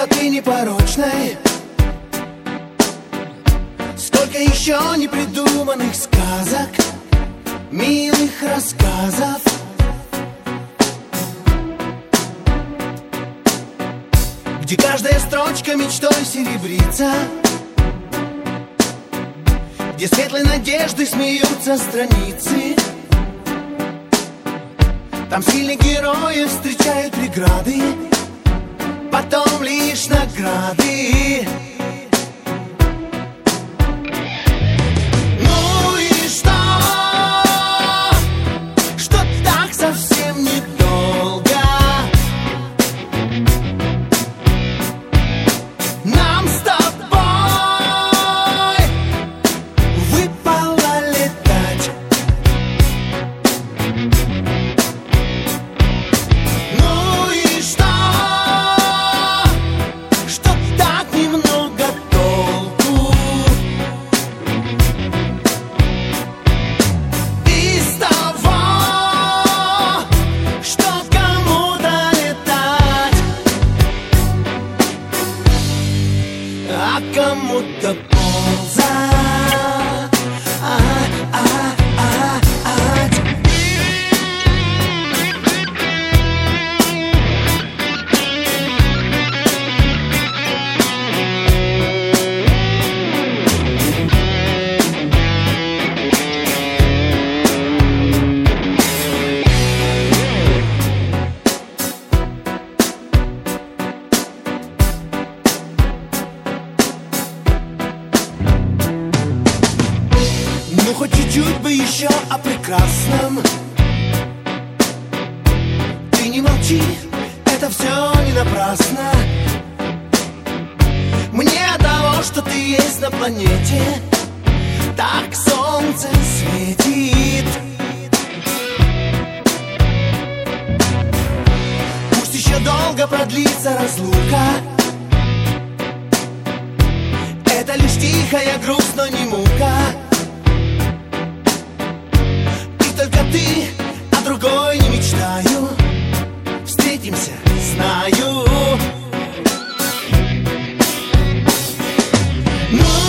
красоты непорочной. Сколько еще непридуманных сказок, милых рассказов. Где каждая строчка мечтой серебрится, где светлой надежды смеются страницы. Там сильные герои встречают преграды, потом лишь награды. Ну и что? Что так совсем недолго? Нам с тобой выпало летать. Ну и что? Что так немного толку из того, что кому-то летать, а кому-то ползать. Ну хоть чуть-чуть бы еще о прекрасном. Ты не молчи, это все не напрасно. Мне от того, что ты есть на планете, так солнце светит. Пусть еще долго продлится разлука, это лишь тихая грусть, но не мука. Только ты, а другой не мечтаю. Встретимся, знаю. Ну